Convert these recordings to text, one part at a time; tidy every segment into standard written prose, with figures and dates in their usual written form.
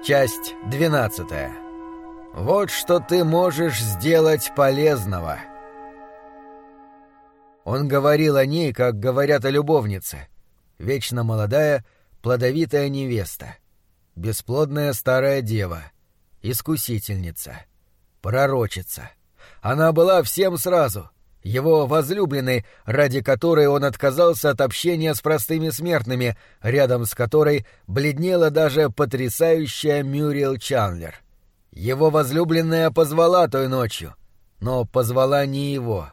Часть 12. Вот что ты можешь сделать полезного. Он говорил о ней, как говорят о любовнице. Вечно молодая, плодовитая невеста. Бесплодная старая дева. Искусительница. Пророчица. Она была всем сразу. Его возлюбленной, ради которой он отказался от общения с простыми смертными, рядом с которой бледнела даже потрясающая Мюриэл Чандлер. Его возлюбленная позвала той ночью, но позвала не его.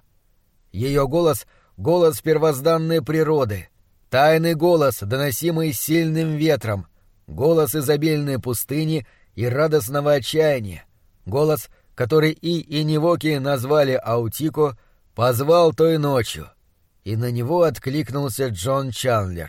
Ее голос — голос первозданной природы, тайный голос, доносимый сильным ветром, голос изобильной пустыни и радостного отчаяния, голос, который и Иневоки назвали Аутико, позвал той ночью, и на него откликнулся Джон Чандлер.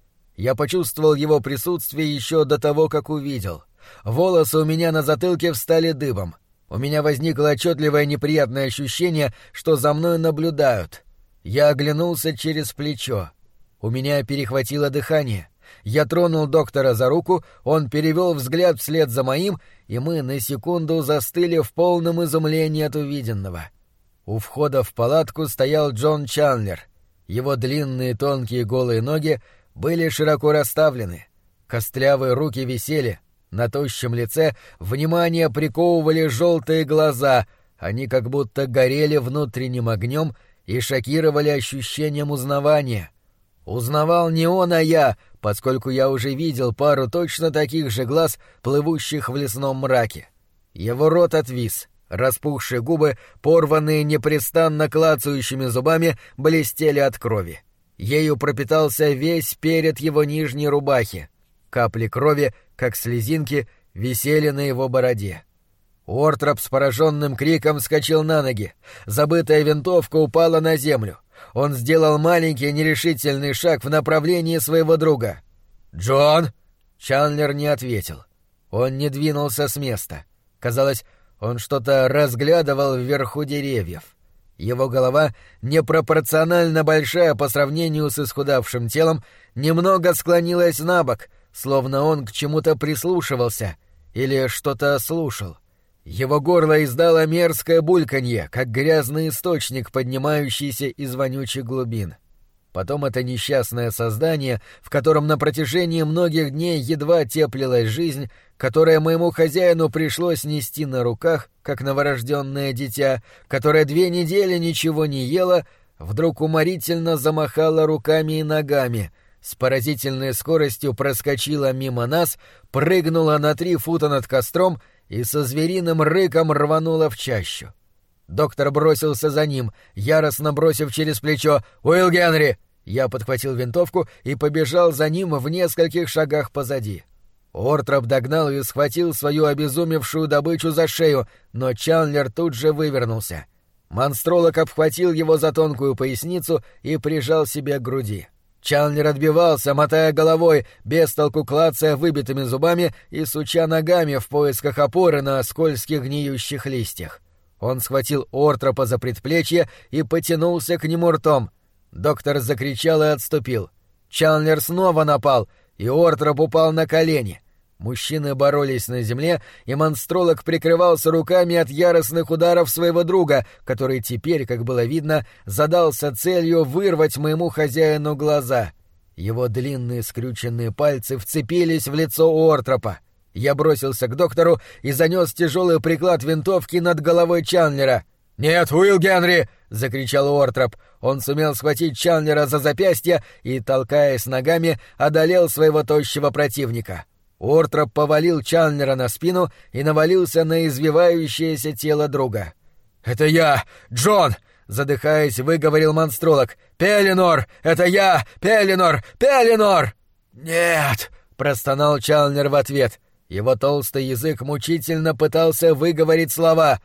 Я почувствовал его присутствие еще до того, как увидел. Волосы у меня на затылке встали дыбом. У меня возникло отчетливое неприятное ощущение, что за мной наблюдают. Я оглянулся через плечо. У меня перехватило дыхание. Я тронул доктора за руку, он перевел взгляд вслед за моим, и мы на секунду застыли в полном изумлении от увиденного. У входа в палатку стоял Джон Чандлер. Его длинные тонкие голые ноги были широко расставлены. Костлявые руки висели. На тощем лице внимание приковывали желтые глаза. Они как будто горели внутренним огнем и шокировали ощущением узнавания. Узнавал не он, а я, поскольку я уже видел пару точно таких же глаз, плывущих в лесном мраке. Его рот отвис. Распухшие губы, порванные непрестанно клацающими зубами, блестели от крови. Ею пропитался весь перед его нижней рубахи. Капли крови, как слезинки, висели на его бороде. Уортроп с пораженным криком вскочил на ноги. Забытая винтовка упала на землю. Он сделал маленький нерешительный шаг в направлении своего друга. «Джон!» Чандлер не ответил. Он не двинулся с места. Казалось, он что-то разглядывал вверху деревьев. Его голова, непропорционально большая по сравнению с исхудавшим телом, немного склонилась набок, словно он к чему-то прислушивался или что-то слушал. Его горло издало мерзкое бульканье, как грязный источник, поднимающийся из вонючих глубин. Потом это несчастное создание, в котором на протяжении многих дней едва теплилась жизнь, которое моему хозяину пришлось нести на руках, как новорожденное дитя, которое 2 недели ничего не ело, вдруг уморительно замахало руками и ногами, с поразительной скоростью проскочила мимо нас, прыгнула на 3 фута над костром и со звериным рыком рванула в чащу. Доктор бросился за ним, яростно бросив через плечо «Уилл Генри!». Я подхватил винтовку и побежал за ним в нескольких шагах позади. Уортроп догнал и схватил свою обезумевшую добычу за шею, но Чандлер тут же вывернулся. Монстролог обхватил его за тонкую поясницу и прижал себе к груди. Чандлер отбивался, мотая головой, без толку клацая выбитыми зубами и суча ногами в поисках опоры на скользких гниющих листьях. Он схватил Уортропа за предплечье и потянулся к нему ртом. Доктор закричал и отступил. Чандлер снова напал, и Уортроп упал на колени. Мужчины боролись на земле, и монстролог прикрывался руками от яростных ударов своего друга, который теперь, как было видно, задался целью вырвать моему хозяину глаза. Его длинные скрюченные пальцы вцепились в лицо Уортропа. Я бросился к доктору и занес тяжелый приклад винтовки над головой Чандлера. «Нет, Уилл Генри!» — закричал Уортроп. Он сумел схватить Чандлера за запястье и, толкаясь ногами, одолел своего тощего противника. Уортроп повалил Чандлера на спину и навалился на извивающееся тело друга. «Это я, Джон!» — задыхаясь, выговорил монстролог. «Пеленор! Это я! Пеленор! Пеленор!» «Нет!» — простонал Чандлер в ответ. Его толстый язык мучительно пытался выговорить слова.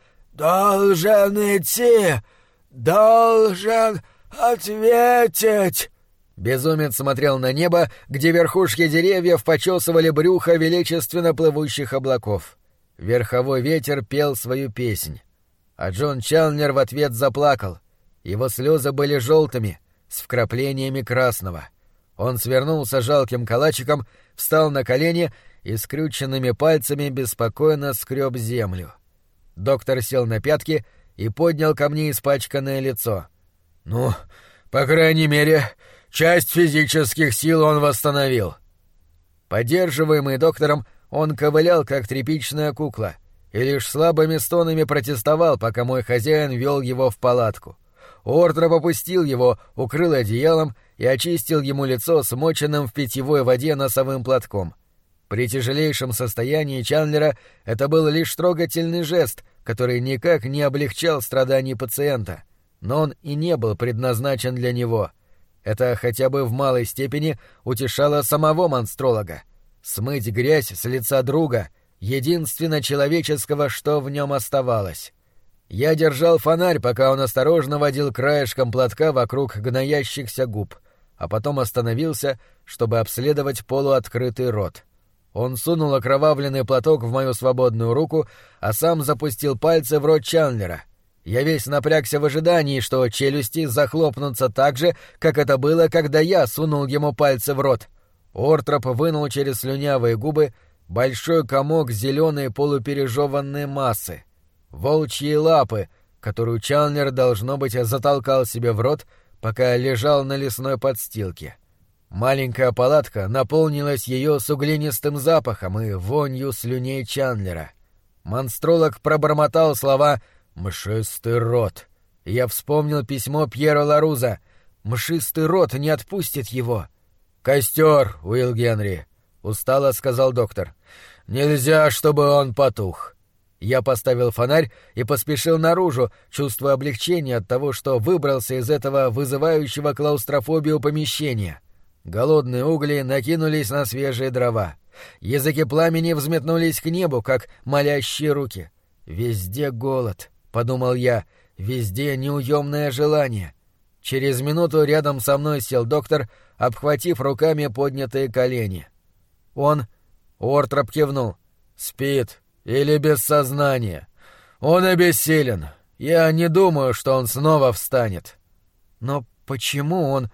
«Должен идти! Должен ответить!» Безумец смотрел на небо, где верхушки деревьев почесывали брюхо величественно плывущих облаков. Верховой ветер пел свою песнь. А Джон Чандлер в ответ заплакал. Его слезы были желтыми, с вкраплениями красного. Он свернулся жалким калачиком, встал на колени и скрюченными пальцами беспокойно скреб землю. Доктор сел на пятки и поднял ко мне испачканное лицо. «Ну, по крайней мере, часть физических сил он восстановил». Поддерживаемый доктором, он ковылял, как тряпичная кукла, и лишь слабыми стонами протестовал, пока мой хозяин вел его в палатку. Уортроп опустил его, укрыл одеялом и очистил ему лицо смоченным в питьевой воде носовым платком. При тяжелейшем состоянии Чандлера это был лишь трогательный жест, который никак не облегчал страданий пациента, но он и не был предназначен для него. Это хотя бы в малой степени утешало самого монстролога. Смыть грязь с лица друга — единственно человеческого, что в нем оставалось. Я держал фонарь, пока он осторожно водил краешком платка вокруг гноящихся губ, а потом остановился, чтобы обследовать полуоткрытый рот. Он сунул окровавленный платок в мою свободную руку, а сам запустил пальцы в рот Чандлера. Я весь напрягся в ожидании, что челюсти захлопнутся так же, как это было, когда я сунул ему пальцы в рот. Уортроп вынул через слюнявые губы большой комок зеленой полупережеванной массы. Волчьи лапы, которую Чандлер, должно быть, затолкал себе в рот, пока лежал на лесной подстилке. Маленькая палатка наполнилась ее суглинистым запахом и вонью слюней Чандлера. Монстролог пробормотал слова «мшистый рот». Я вспомнил письмо Пьера Ларуза. «Мшистый рот не отпустит его». «Костер, Уилл Генри», — устало сказал доктор. «Нельзя, чтобы он потух». Я поставил фонарь и поспешил наружу, чувствуя облегчение от того, что выбрался из этого вызывающего клаустрофобию помещения. Голодные угли накинулись на свежие дрова. Языки пламени взметнулись к небу, как молящие руки. «Везде голод», — подумал я, — «везде неуемное желание». Через минуту рядом со мной сел доктор, обхватив руками поднятые колени. Он... Уортроп кивнул. «Спит. Или без сознания. Он обессилен. Я не думаю, что он снова встанет». «Но почему он...»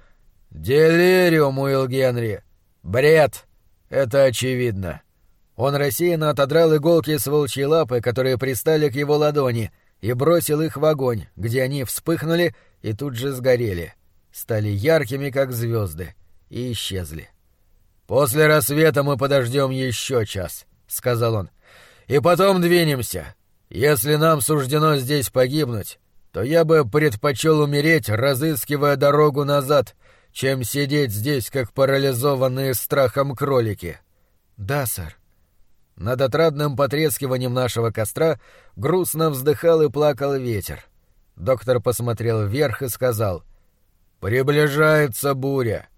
«Делириум, Уилл Генри. Бред. Это очевидно». Он рассеянно отодрал иголки с волчьей лапы, которые пристали к его ладони, и бросил их в огонь, где они вспыхнули и тут же сгорели, стали яркими, как звезды, и исчезли. «После рассвета мы подождем еще час», — сказал он, — «и потом двинемся. Если нам суждено здесь погибнуть, то я бы предпочел умереть, разыскивая дорогу назад, чем сидеть здесь, как парализованные страхом кролики». «Да, сэр». Над отрадным потрескиванием нашего костра грустно вздыхал и плакал ветер. Доктор посмотрел вверх и сказал: «Приближается буря».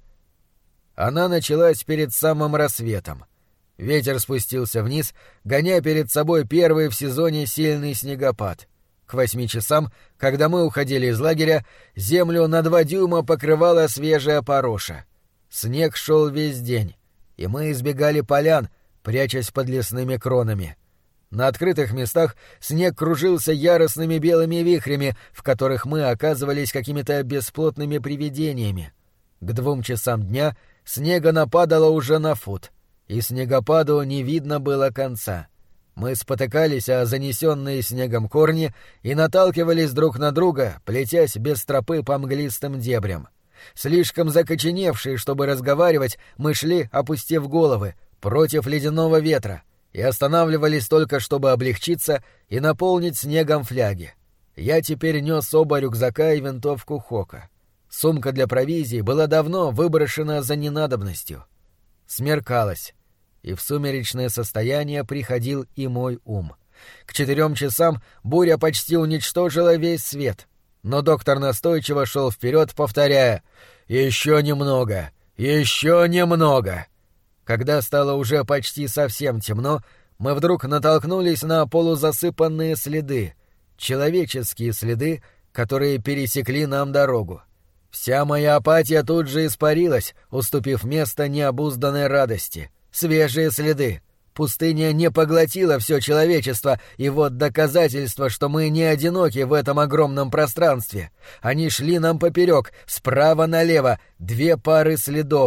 Она началась перед самым рассветом. Ветер спустился вниз, гоня перед собой первый в сезоне сильный снегопад. К 8 часам, когда мы уходили из лагеря, землю на 2 дюйма покрывала свежая пороша. Снег шел весь день, и мы избегали полян, прячась под лесными кронами. На открытых местах снег кружился яростными белыми вихрями, в которых мы оказывались какими-то бесплотными привидениями. К 2 часам дня снега нападало уже на фут, и снегопаду не видно было конца. Мы спотыкались о занесенные снегом корни и наталкивались друг на друга, плетясь без тропы по мглистым дебрям. Слишком закоченевшие, чтобы разговаривать, мы шли, опустив головы, против ледяного ветра, и останавливались только, чтобы облегчиться и наполнить снегом фляги. Я теперь нес оба рюкзака и винтовку Хока. Сумка для провизии была давно выброшена за ненадобностью. Смеркалось, и в сумеречное состояние приходил и мой ум. К 4 часам буря почти уничтожила весь свет, но доктор настойчиво шел вперед, повторяя: «Еще немного! Еще немного!» Когда стало уже почти совсем темно, мы вдруг натолкнулись на полузасыпанные следы, человеческие следы, которые пересекли нам дорогу. Вся моя апатия тут же испарилась, уступив место необузданной радости. Свежие следы. Пустыня не поглотила все человечество, и вот доказательство, что мы не одиноки в этом огромном пространстве. Они шли нам поперек, справа налево, 2 пары следов.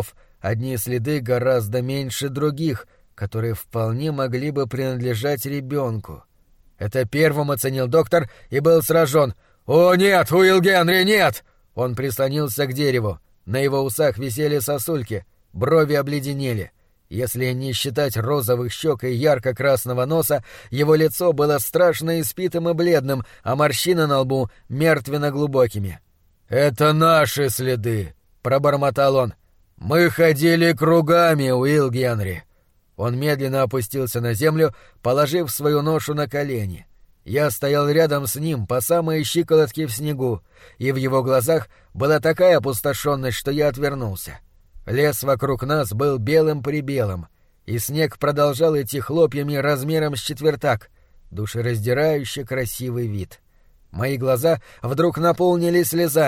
одни следы гораздо меньше других, которые вполне могли бы принадлежать ребенку. Это первым оценил доктор и был сражен. «О, нет, Уилл Генри, нет!» Он прислонился к дереву. На его усах висели сосульки, брови обледенели. Если не считать розовых щек и ярко-красного носа, его лицо было страшно испитым и бледным, а морщины на лбу мертвенно-глубокими. «Это наши следы», — пробормотал он. «Мы ходили кругами, Уилл Генри». Он медленно опустился на землю, положив свою ношу на колени. Я стоял рядом с ним по самые щиколотки в снегу, и в его глазах была такая опустошенность, что я отвернулся. Лес вокруг нас был белым-прибелым, и снег продолжал идти хлопьями размером с четвертак, душераздирающе красивый вид. Мои глаза вдруг наполнились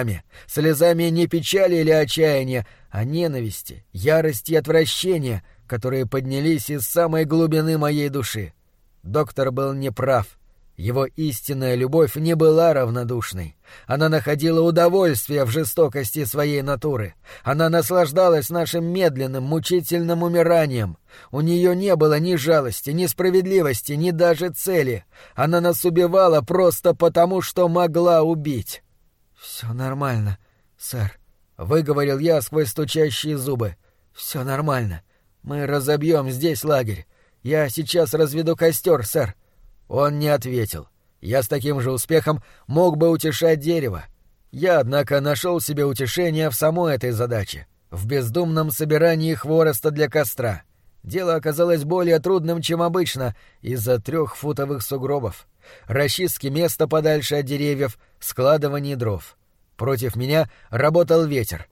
слезами не печали или отчаяния, а ненависти, ярости и отвращения, которые поднялись из самой глубины моей души. Доктор был неправ. Его истинная любовь не была равнодушной. Она находила удовольствие в жестокости своей натуры. Она наслаждалась нашим медленным, мучительным умиранием. У нее не было ни жалости, ни справедливости, ни даже цели. Она нас убивала просто потому, что могла убить. «Все нормально, сэр», — выговорил я сквозь стучащие зубы. «Все нормально. Мы разобьем здесь лагерь. Я сейчас разведу костер, сэр». Он не ответил. Я с таким же успехом мог бы утешать дерево. Я, однако, нашел себе утешение в самой этой задаче, в бездумном собирании хвороста для костра. Дело оказалось более трудным, чем обычно, из-за 3-футовых сугробов, расчистки места подальше от деревьев, складывания дров. Против меня работал ветер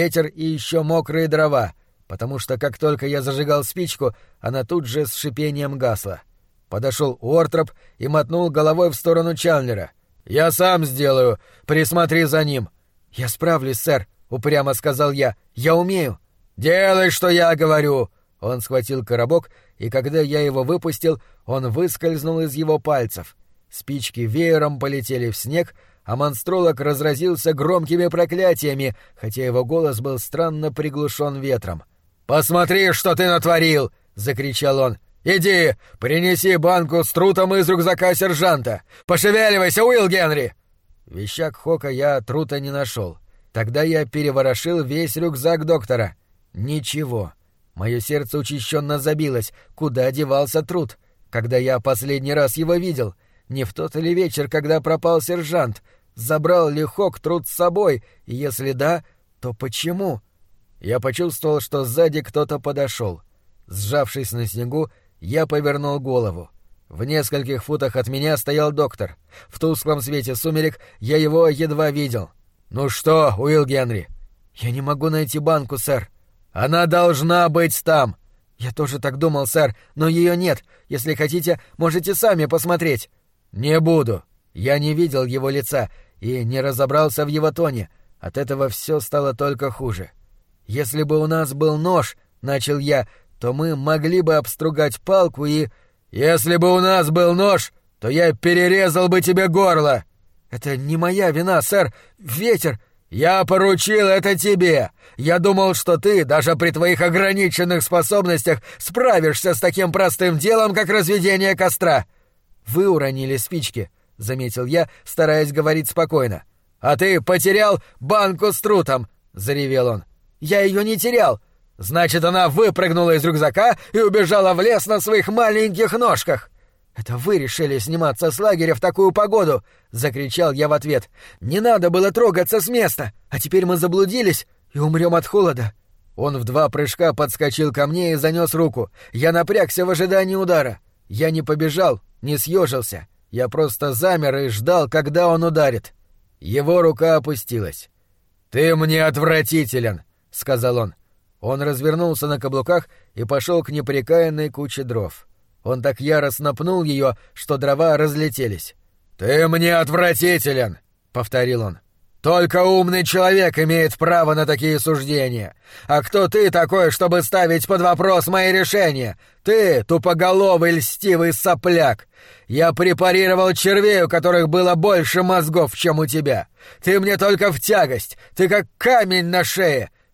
и еще мокрые дрова, потому что как только я зажигал спичку, она тут же с шипением гасла. Подошел Уортроп и мотнул головой в сторону Чандлера. «Я сам сделаю. Присмотри за ним». «Я справлюсь, сэр», — упрямо сказал я. «Я умею». «Делай, что я говорю». Он схватил коробок, и когда я его выпустил, он выскользнул из его пальцев. Спички веером полетели в снег, а монстролог разразился громкими проклятиями, хотя его голос был странно приглушен ветром. «Посмотри, что ты натворил!» — закричал он. «Иди, принеси банку с трутом из рюкзака сержанта! Пошевеливайся, Уилл Генри!» В вещах Хока я трута не нашел. Тогда я переворошил весь рюкзак доктора. Ничего. Мое сердце учащенно забилось. Куда девался трут? Когда я последний раз его видел? Не в тот ли вечер, когда пропал сержант? Забрал ли Хок трут с собой? И если да, то почему? Я почувствовал, что сзади кто-то подошел. Сжавшись на снегу, я повернул голову. В нескольких футах от меня стоял доктор. В тусклом свете сумерек я его едва видел. «Ну что, Уилл Генри?» «Я не могу найти банку, сэр». «Она должна быть там!» «Я тоже так думал, сэр, но ее нет. Если хотите, можете сами посмотреть». «Не буду». Я не видел его лица и не разобрался в его тоне. От этого все стало только хуже. «Если бы у нас был нож, — начал я, — то мы могли бы обстругать палку и... Если бы у нас был нож, то я перерезал бы тебе горло. Это не моя вина, сэр. Ветер. Я поручил это тебе. Я думал, что ты, даже при твоих ограниченных способностях, справишься с таким простым делом, как разведение костра. Вы уронили спички, — заметил я, стараясь говорить спокойно. А ты потерял банку с трутом, — заревел он. Я ее не терял. Значит, она выпрыгнула из рюкзака и убежала в лес на своих маленьких ножках. «Это вы решили сниматься с лагеря в такую погоду!» — закричал я в ответ. «Не надо было трогаться с места, а теперь мы заблудились и умрем от холода». Он в 2 прыжка подскочил ко мне и занес руку. Я напрягся в ожидании удара. Я не побежал, не съежился. Я просто замер и ждал, когда он ударит. Его рука опустилась. «Ты мне отвратителен!» — сказал он. Он развернулся на каблуках и пошел к непрекаянной куче дров. Он так яростно пнул ее, что дрова разлетелись. «Ты мне отвратителен!» — повторил он. «Только умный человек имеет право на такие суждения. А кто ты такой, чтобы ставить под вопрос мои решения? Ты, тупоголовый льстивый сопляк! Я препарировал червей, у которых было больше мозгов, чем у тебя. Ты мне только в тягость, ты как камень на шее.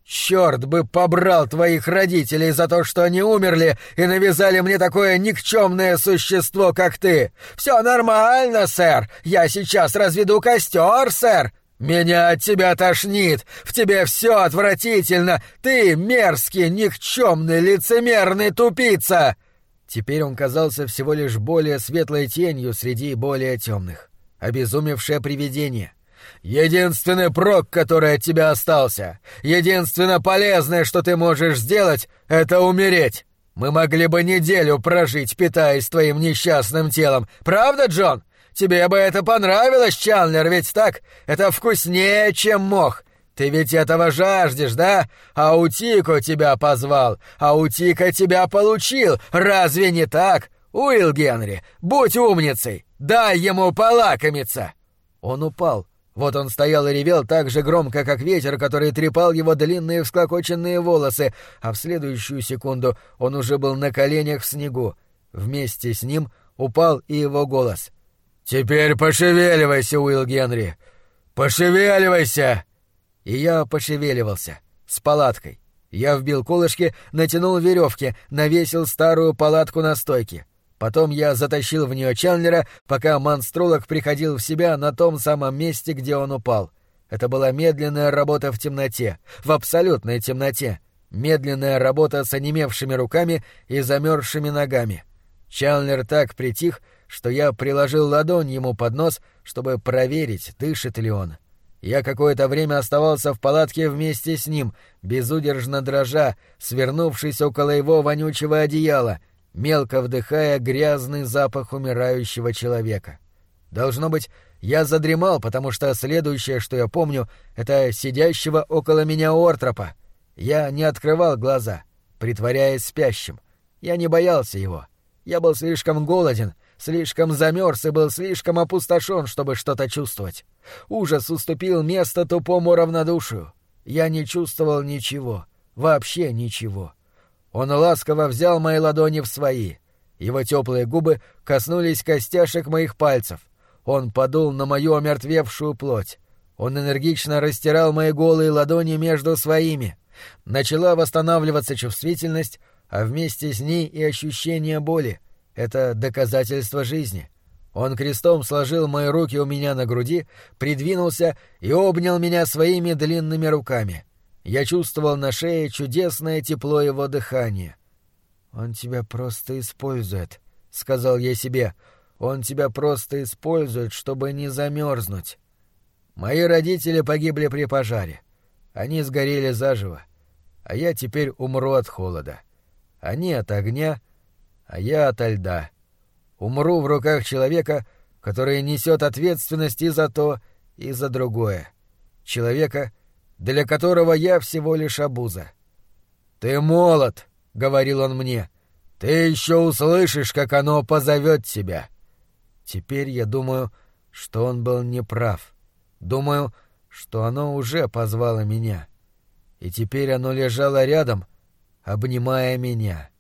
Чёрт бы побрал твоих родителей за то, что они умерли и навязали мне такое никчёмное существо, как ты! Всё нормально, сэр! Я сейчас разведу костёр, сэр! Меня от тебя тошнит! В тебе всё отвратительно! Ты мерзкий, никчёмный, лицемерный тупица!» Теперь он казался всего лишь более светлой тенью среди более тёмных. Обезумевшее привидение. «Единственный прок, который от тебя остался, единственное полезное, что ты можешь сделать, — это умереть. Мы могли бы неделю прожить, питаясь твоим несчастным телом. Правда, Джон? Тебе бы это понравилось, Чандлер, ведь так? Это вкуснее, чем мох. Ты ведь этого жаждешь, да? Аутико тебя позвал, Аутико тебя получил. Разве не так? Уилл Генри, будь умницей, дай ему полакомиться!» Он упал. Вот он стоял и ревел так же громко, как ветер, который трепал его длинные всклокоченные волосы, а в следующую секунду он уже был на коленях в снегу. Вместе с ним упал и его голос. «Теперь пошевеливайся, Уилл Генри! Пошевеливайся!» И я пошевеливался. С палаткой. Я вбил колышки, натянул веревки, навесил старую палатку на стойке. Потом я затащил в нее Чандлера, пока монстролог приходил в себя на том самом месте, где он упал. Это была медленная работа в темноте, в абсолютной темноте. Медленная работа с онемевшими руками и замерзшими ногами. Чандлер так притих, что я приложил ладонь ему под нос, чтобы проверить, дышит ли он. Я какое-то время оставался в палатке вместе с ним, безудержно дрожа, свернувшись около его вонючего одеяла, мелко вдыхая грязный запах умирающего человека. Должно быть, я задремал, потому что следующее, что я помню, это сидящего около меня Ортропа. Я не открывал глаза, притворяясь спящим. Я не боялся его. Я был слишком голоден, слишком замерз и был слишком опустошен, чтобы что-то чувствовать. Ужас уступил место тупому равнодушию. Я не чувствовал ничего, вообще ничего. Он ласково взял мои ладони в свои. Его теплые губы коснулись костяшек моих пальцев. Он подул на мою омертвевшую плоть. Он энергично растирал мои голые ладони между своими. Начала восстанавливаться чувствительность, а вместе с ней и ощущение боли. Это доказательство жизни. Он крестом сложил мои руки у меня на груди, придвинулся и обнял меня своими длинными руками. Я чувствовал на шее чудесное тепло его дыхания. «Он тебя просто использует», — сказал я себе. «Он тебя просто использует, чтобы не замерзнуть». Мои родители погибли при пожаре. Они сгорели заживо. А я теперь умру от холода. Они от огня, а я ото льда. Умру в руках человека, который несет ответственность и за то, и за другое. Человека, для которого я всего лишь обуза. «Ты молод», — говорил он мне, — «ты еще услышишь, как оно позовет тебя». Теперь я думаю, что он был неправ. Думаю, что оно уже позвало меня. И теперь оно лежало рядом, обнимая меня.